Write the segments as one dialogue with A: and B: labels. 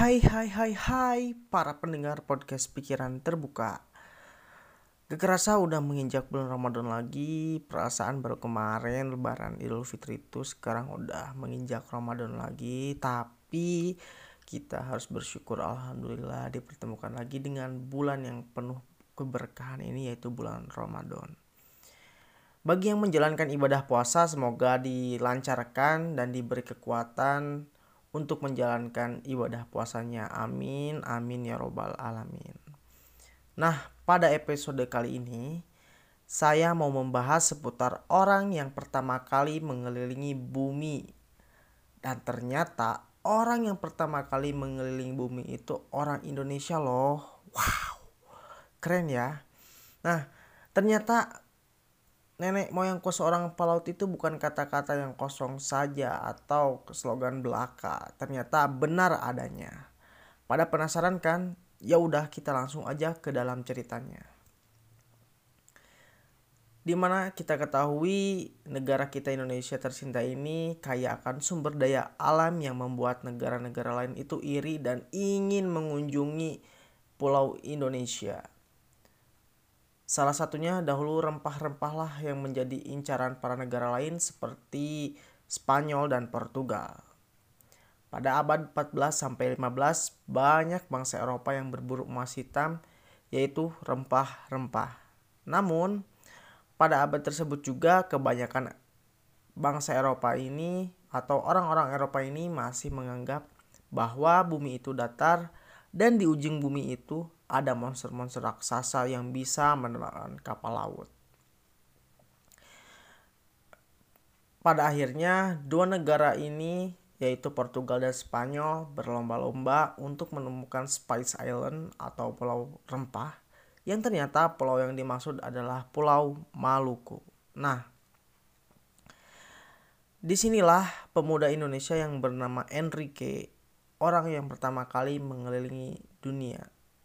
A: Hai para pendengar podcast Pikiran Terbuka. Gak kerasa udah menginjak bulan Ramadan lagi. Perasaan baru kemarin Lebaran Idul Fitri itu sekarang udah menginjak Ramadan lagi. Tapi kita harus bersyukur alhamdulillah dipertemukan lagi dengan bulan yang penuh keberkahan ini, yaitu bulan Ramadan. Bagi yang menjalankan ibadah puasa, semoga dilancarkan dan diberi kekuatan untuk menjalankan ibadah puasanya. Amin, amin ya robbal alamin. Nah, pada episode kali ini saya mau membahas seputar orang yang pertama kali mengelilingi bumi. Dan ternyata orang yang pertama kali mengelilingi bumi itu orang Indonesia loh. Wow, keren ya. Nah, ternyata nenek moyangku seorang pelaut itu bukan kata-kata yang kosong saja atau slogan belaka. Ternyata benar adanya. Pada penasaran kan? Ya udah, kita langsung aja ke dalam ceritanya. Dimana kita ketahui negara kita Indonesia tercinta ini kaya akan sumber daya alam yang membuat negara-negara lain itu iri dan ingin mengunjungi pulau Indonesia. Salah satunya dahulu rempah-rempah lah yang menjadi incaran para negara lain seperti Spanyol dan Portugal. Pada abad 14 sampai 15 banyak bangsa Eropa yang berburu emas hitam, yaitu rempah-rempah. Namun pada abad tersebut juga kebanyakan bangsa Eropa ini atau orang-orang Eropa ini masih menganggap bahwa bumi itu datar dan di ujung bumi itu ada monster-monster raksasa yang bisa menelan kapal laut. Pada akhirnya dua negara ini yaitu Portugal dan Spanyol berlomba-lomba untuk menemukan Spice Island atau Pulau Rempah, yang ternyata pulau yang dimaksud adalah Pulau Maluku. Nah, disinilah pemuda Indonesia yang bernama Enrique, orang yang pertama kali mengelilingi dunia.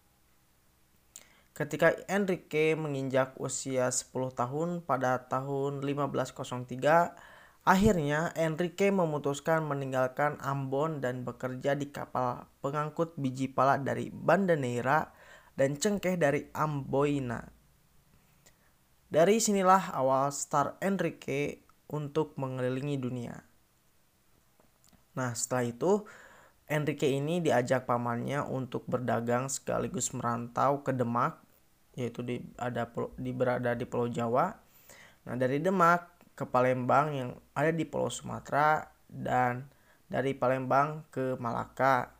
A: Ketika Enrique menginjak usia 10 tahun pada tahun 1503, akhirnya Enrique memutuskan meninggalkan Ambon dan bekerja di kapal pengangkut biji pala dari Banda Neira dan cengkeh dari Amboina. Dari sinilah awal start Enrique untuk mengelilingi dunia. Nah, setelah itu Enrique ini diajak pamannya untuk berdagang sekaligus merantau ke Demak, yaitu berada di Pulau Jawa. Nah, dari Demak ke Palembang yang ada di Pulau Sumatera, dan dari Palembang ke Malaka.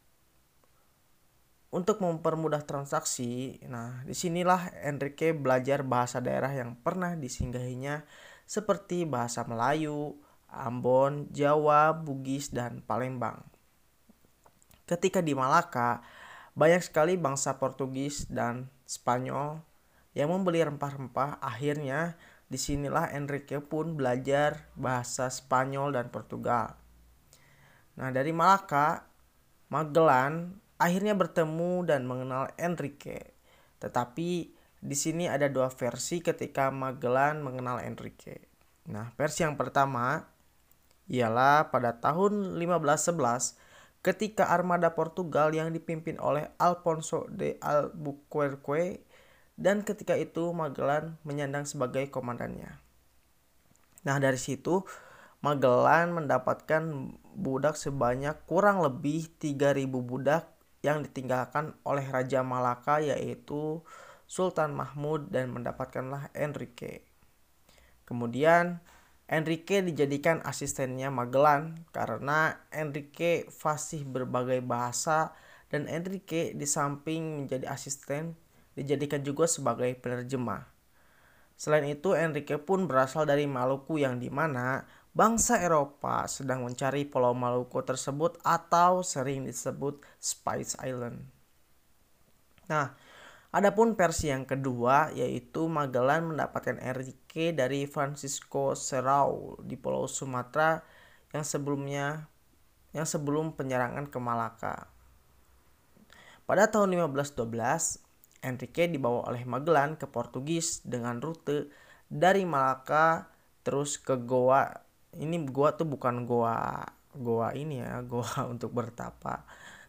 A: Untuk mempermudah transaksi, nah disinilah Enrique belajar bahasa daerah yang pernah disinggahinya seperti bahasa Melayu, Ambon, Jawa, Bugis, dan Palembang. Ketika di Malaka, banyak sekali bangsa Portugis dan Spanyol yang membeli rempah-rempah. Akhirnya disinilah Enrique pun belajar bahasa Spanyol dan Portugal. Nah, dari Malaka, Magellan akhirnya bertemu dan mengenal Enrique. Tetapi di sini ada dua versi ketika Magellan mengenal Enrique. Nah, versi yang pertama ialah pada tahun 1511 ketika armada Portugal yang dipimpin oleh Alfonso de Albuquerque, dan ketika itu Magellan menyandang sebagai komandannya. Nah, dari situ Magellan mendapatkan budak sebanyak kurang lebih 3.000 budak yang ditinggalkan oleh Raja Malaka yaitu Sultan Mahmud, dan mendapatkanlah Enrique. Kemudian Enrique dijadikan asistennya Magellan karena Enrique fasih berbagai bahasa, dan Enrique di samping menjadi asisten dijadikan juga sebagai penerjemah. Selain itu, Enrique pun berasal dari Maluku yang dimana bangsa Eropa sedang mencari Pulau Maluku tersebut atau sering disebut Spice Island. Nah, adapun versi yang kedua yaitu Magellan mendapatkan Enrique dari Francisco Serrao di Pulau Sumatera yang sebelum penyerangan ke Malaka. Pada tahun 1512, Enrique dibawa oleh Magellan ke Portugis dengan rute dari Malaka terus ke Goa. Ini Goa tuh bukan Goa ini ya, Goa untuk bertapa.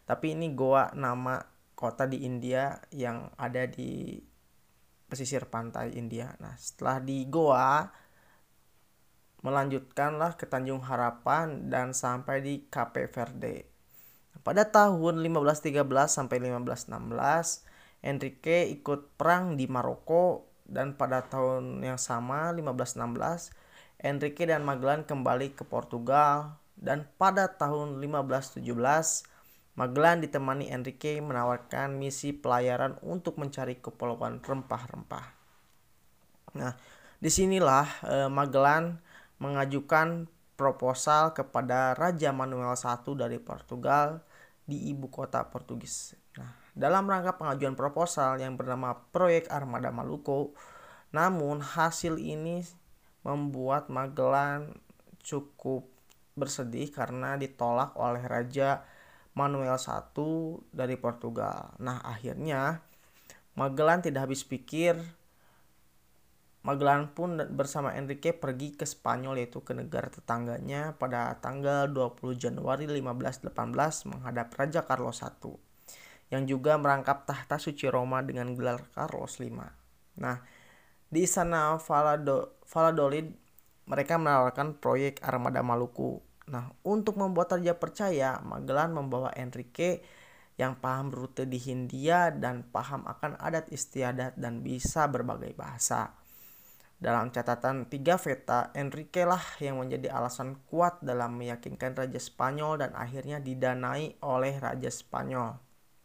A: Tapi ini Goa nama kota di India yang ada di pesisir pantai India. Nah, setelah di Goa melanjutkanlah ke Tanjung Harapan dan sampai di Cape Verde. Pada tahun 1513 sampai 1516, Enrique ikut perang di Maroko dan pada tahun yang sama 1516, Enrique dan Magellan kembali ke Portugal dan pada tahun 1517, Magellan ditemani Enrique menawarkan misi pelayaran untuk mencari kepulauan rempah-rempah. Nah, disinilah Magellan mengajukan proposal kepada Raja Manuel I dari Portugal di ibu kota Portugis. Nah, dalam rangka pengajuan proposal yang bernama Proyek Armada Maluku, namun hasil ini membuat Magellan cukup bersedih karena ditolak oleh Raja Manuel I dari Portugal. Nah, akhirnya Magellan tidak habis pikir. Magellan pun bersama Enrique pergi ke Spanyol, yaitu ke negara tetangganya pada tanggal 20 Januari 1518 menghadap Raja Carlos I yang juga merangkap tahta suci Roma dengan gelar Carlos V. Nah, di istana Valladolid mereka menawarkan proyek Armada Maluku. Nah, untuk membuat raja percaya, Magellan membawa Enrique yang paham rute di Hindia dan paham akan adat istiadat dan bisa berbagai bahasa. Dalam catatan 3 Veta, Enrique lah yang menjadi alasan kuat dalam meyakinkan Raja Spanyol dan akhirnya didanai oleh Raja Spanyol.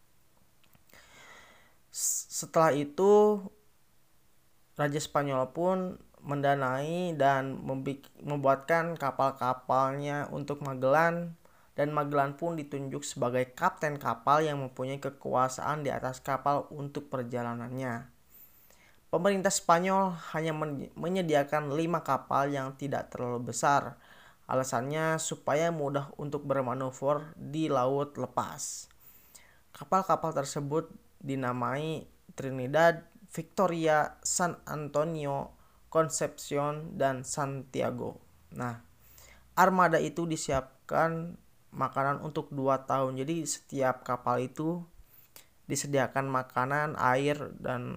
A: Setelah itu, Raja Spanyol pun mendanai dan membuatkan kapal-kapalnya untuk Magellan, dan Magellan pun ditunjuk sebagai kapten kapal yang mempunyai kekuasaan di atas kapal untuk perjalanannya. Pemerintah Spanyol hanya menyediakan 5 kapal yang tidak terlalu besar. Alasannya supaya mudah untuk bermanuver di laut lepas. Kapal-kapal tersebut dinamai Trinidad, Victoria, San Antonio, Concepcion, dan Santiago. Nah, armada itu disiapkan makanan untuk 2 tahun. Jadi setiap kapal itu disediakan makanan, air, dan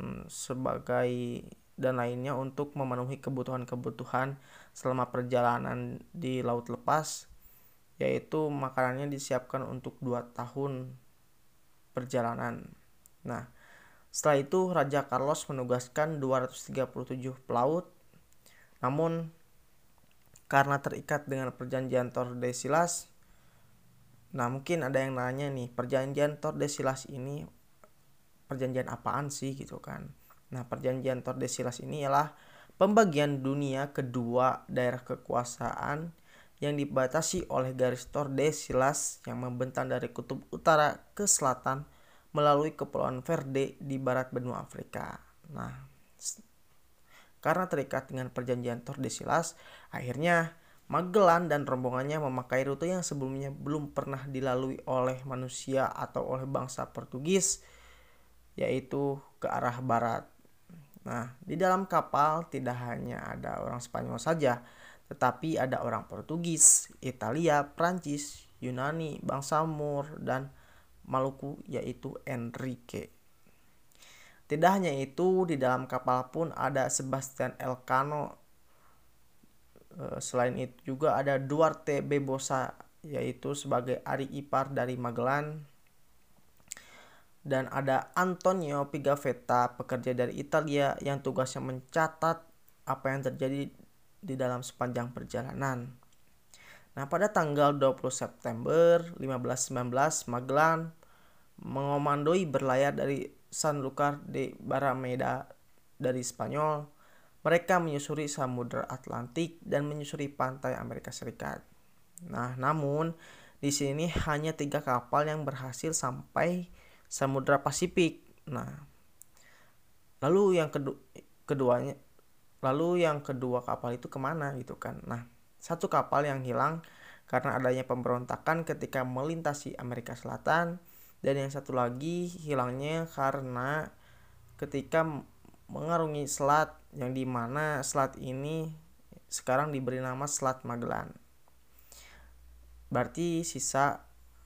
A: lainnya untuk memenuhi kebutuhan-kebutuhan selama perjalanan di laut lepas, yaitu makanannya disiapkan untuk 2 tahun perjalanan. Nah, setelah itu Raja Carlos menugaskan 237 pelaut, namun karena terikat dengan perjanjian Tordesillas. Nah, mungkin ada yang nanya nih, perjanjian Tordesillas ini perjanjian apaan sih gitu kan. Nah, perjanjian Tordesillas ini ialah pembagian dunia kedua daerah kekuasaan yang dibatasi oleh garis Tordesillas yang membentang dari kutub utara ke selatan melalui Kepulauan Verde di barat benua Afrika. Nah, karena terikat dengan perjanjian Tordesillas, akhirnya Magellan dan rombongannya memakai rute yang sebelumnya belum pernah dilalui oleh manusia atau oleh bangsa Portugis, yaitu ke arah barat. Nah, di dalam kapal tidak hanya ada orang Spanyol saja, tetapi ada orang Portugis, Italia, Prancis, Yunani, bangsa Moor, dan Maluku, yaitu Enrique. Tidak hanya itu, di dalam kapal pun ada Sebastian Elcano. Selain itu juga ada Duarte Bebosa, yaitu sebagai adik ipar dari Magellan. Dan ada Antonio Pigafetta, pekerja dari Italia yang tugasnya mencatat apa yang terjadi di dalam sepanjang perjalanan. Nah, pada tanggal 20 September 1519, Magellan mengomandoi berlayar dari Sanlúcar de Barrameda dari Spanyol. Mereka menyusuri Samudra Atlantik dan menyusuri pantai Amerika Serikat. Nah, namun di sini hanya 3 kapal yang berhasil sampai Samudra Pasifik. Nah, lalu yang kedua kapal itu kemana gitu kan. Nah, satu kapal yang hilang karena adanya pemberontakan ketika melintasi Amerika Selatan, dan yang satu lagi hilangnya karena ketika mengarungi selat yang dimana selat ini sekarang diberi nama Selat Magellan. Berarti sisa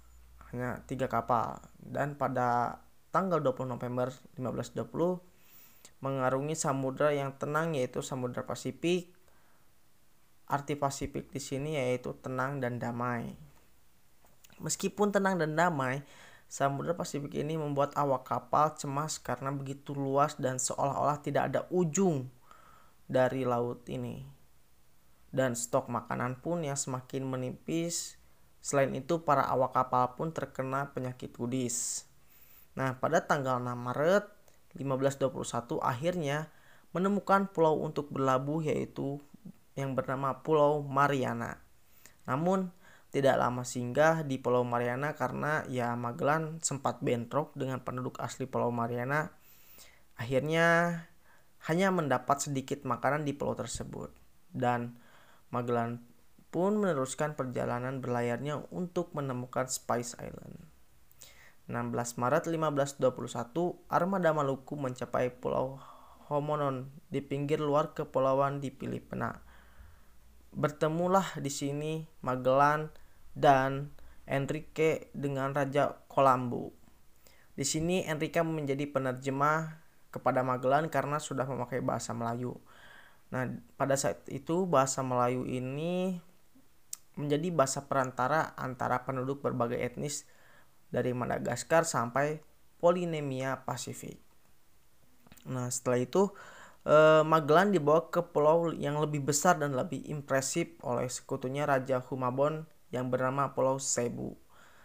A: hanya 3 kapal. Dan pada tanggal 20 November 1520 mengarungi samudra yang tenang yaitu Samudra Pasifik. Arti Pasifik di sini yaitu tenang dan damai. Meskipun tenang dan damai, Samudra Pasifik ini membuat awak kapal cemas karena begitu luas dan seolah-olah tidak ada ujung dari laut ini. Dan stok makanan pun yang semakin menipis. Selain itu, para awak kapal pun terkena penyakit kudis. Nah, pada tanggal 6 Maret 1521 akhirnya menemukan pulau untuk berlabuh yaitu yang bernama Pulau Mariana. Namun, tidak lama singgah di Pulau Mariana karena Magellan sempat bentrok dengan penduduk asli Pulau Mariana. Akhirnya hanya mendapat sedikit makanan di pulau tersebut. Dan Magellan pun meneruskan perjalanan berlayarnya untuk menemukan Spice Island. 16 Maret 1521, armada Maluku mencapai Pulau Homonon di pinggir luar kepulauan di Filipina. Bertemulah di sini Magellan dan Enrique dengan Raja Colombo. Di sini Enrique menjadi penerjemah kepada Magellan karena sudah memakai bahasa Melayu. Nah, pada saat itu bahasa Melayu ini menjadi bahasa perantara antara penduduk berbagai etnis dari Madagaskar sampai Polinesia Pasifik. Nah, setelah itu Magellan dibawa ke pulau yang lebih besar dan lebih impresif oleh sekutunya Raja Humabon yang bernama Pulau Cebu.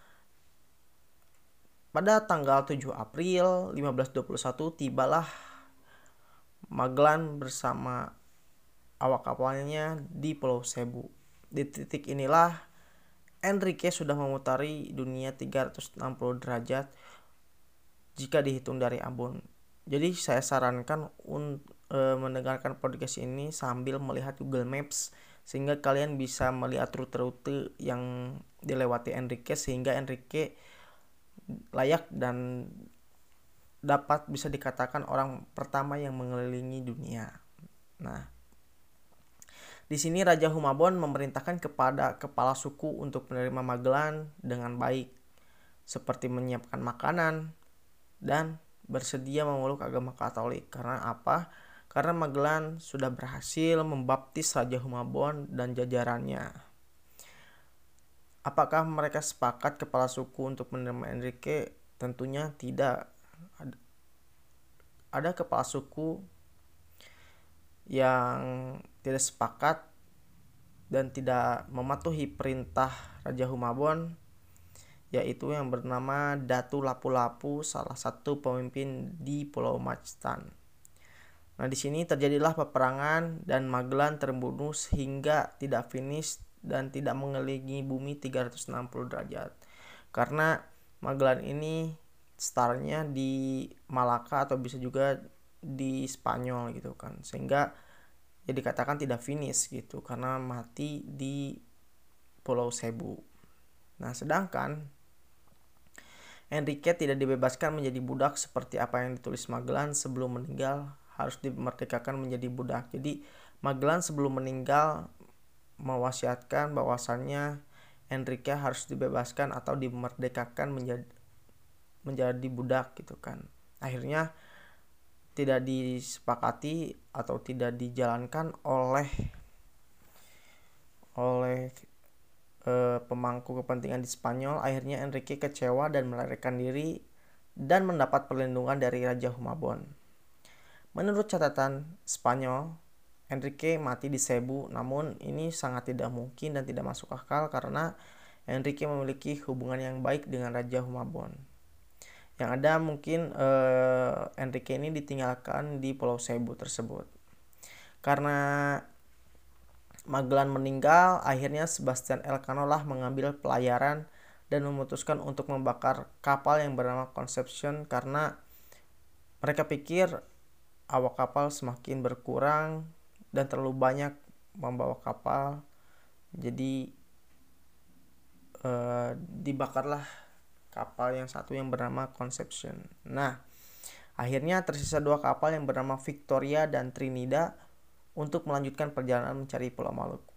A: Pada tanggal 7 April 1521 tibalah Magellan bersama awak kapalnya di Pulau Cebu. Di titik inilah Enrique sudah memutari dunia 360 derajat jika dihitung dari Ambon. Jadi saya sarankan mendengarkan podcast ini sambil melihat Google Maps sehingga kalian bisa melihat rute-rute yang dilewati Enrique sehingga Enrique layak dan dapat bisa dikatakan orang pertama yang mengelilingi dunia. Nah, di sini Raja Humabon memerintahkan kepada kepala suku untuk menerima Magellan dengan baik, seperti menyiapkan makanan dan bersedia memeluk agama Katolik. Karena apa? Karena Magellan sudah berhasil membaptis Raja Humabon dan jajarannya. Apakah mereka sepakat kepala suku untuk menerima Enrique? Tentunya tidak. Ada kepala suku yang tidak sepakat dan tidak mematuhi perintah Raja Humabon, yaitu yang bernama Datu Lapu-Lapu, salah satu pemimpin di Pulau Mactan. Nah, di sini terjadilah peperangan dan Magellan terbunuh sehingga tidak finish dan tidak mengelilingi bumi 360 derajat. Karena Magellan ini startnya di Malaka atau bisa juga di Spanyol gitu kan, sehingga ya dikatakan tidak finish gitu karena mati di Pulau Cebu. Nah, sedangkan Enrique tidak dibebaskan menjadi budak seperti apa yang ditulis Magellan. Sebelum meninggal harus dimerdekakan menjadi budak. Jadi Magellan sebelum meninggal mewasiatkan bahwasannya Enrique harus dibebaskan atau dimerdekakan menjadi budak gitu kan. Akhirnya tidak disepakati atau tidak dijalankan oleh pemangku kepentingan di Spanyol. Akhirnya Enrique kecewa dan melarikan diri dan mendapat perlindungan dari Raja Humabon. Menurut catatan Spanyol, Enrique mati di Cebu, namun ini sangat tidak mungkin dan tidak masuk akal karena Enrique memiliki hubungan yang baik dengan Raja Humabon. Yang ada mungkin Enrique ini ditinggalkan di Pulau Cebu tersebut. Karena Magellan meninggal, akhirnya Sebastian Elcano lah mengambil pelayaran dan memutuskan untuk membakar kapal yang bernama Conception karena mereka pikir awak kapal semakin berkurang dan terlalu banyak membawa kapal. Jadi dibakarlah kapal yang satu yang bernama Conception. Nah, akhirnya tersisa 2 kapal yang bernama Victoria dan Trinidad untuk melanjutkan perjalanan mencari Pulau Maluku.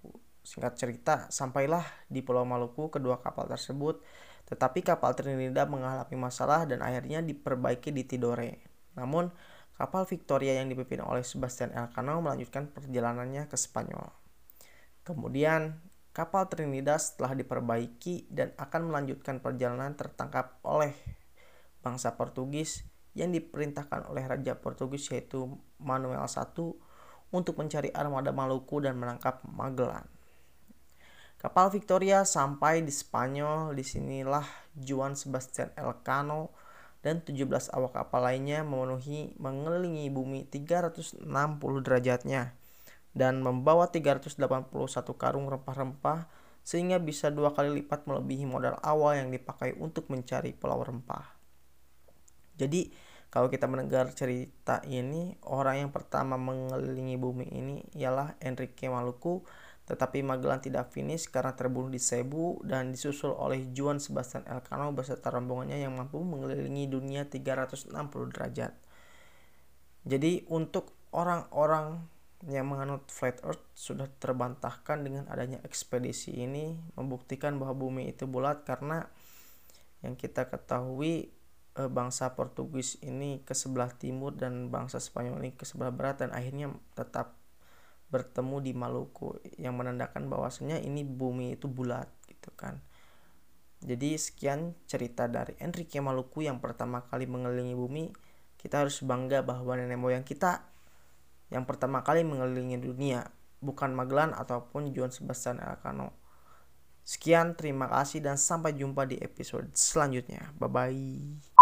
A: Singkat cerita, sampailah di Pulau Maluku kedua kapal tersebut, tetapi kapal Trinidad mengalami masalah dan akhirnya diperbaiki di Tidore. Namun, kapal Victoria yang dipimpin oleh Sebastian Elcano melanjutkan perjalanannya ke Spanyol. Kemudian, kapal Trinidad setelah diperbaiki dan akan melanjutkan perjalanan tertangkap oleh bangsa Portugis yang diperintahkan oleh Raja Portugis yaitu Manuel I untuk mencari armada Maluku dan menangkap Magellan. Kapal Victoria sampai di Spanyol. Disinilah Juan Sebastian Elcano dan 17 awak kapal lainnya mengelilingi bumi 360 derajatnya dan membawa 381 karung rempah-rempah sehingga bisa 2 kali lipat melebihi modal awal yang dipakai untuk mencari pulau rempah. Jadi kalau kita mendengar cerita ini, orang yang pertama mengelilingi bumi ini ialah Enrique Maluku, tetapi Magellan tidak finish karena terbunuh di Cebu dan disusul oleh Juan Sebastian Elcano beserta rombongannya yang mampu mengelilingi dunia 360 derajat. Jadi untuk orang-orang yang menganut flat earth sudah terbantahkan dengan adanya ekspedisi ini membuktikan bahwa bumi itu bulat, karena yang kita ketahui bangsa Portugis ini ke sebelah timur dan bangsa Spanyol ini ke sebelah barat dan akhirnya tetap bertemu di Maluku yang menandakan bahwasanya ini bumi itu bulat gitu kan. Jadi sekian cerita dari Enrique Maluku yang pertama kali mengelilingi bumi. Kita harus bangga bahwa nenek moyang kita yang pertama kali mengelilingi dunia bukan Magellan ataupun Juan Sebastian Elcano. Sekian, terima kasih dan sampai jumpa di episode selanjutnya. Bye bye.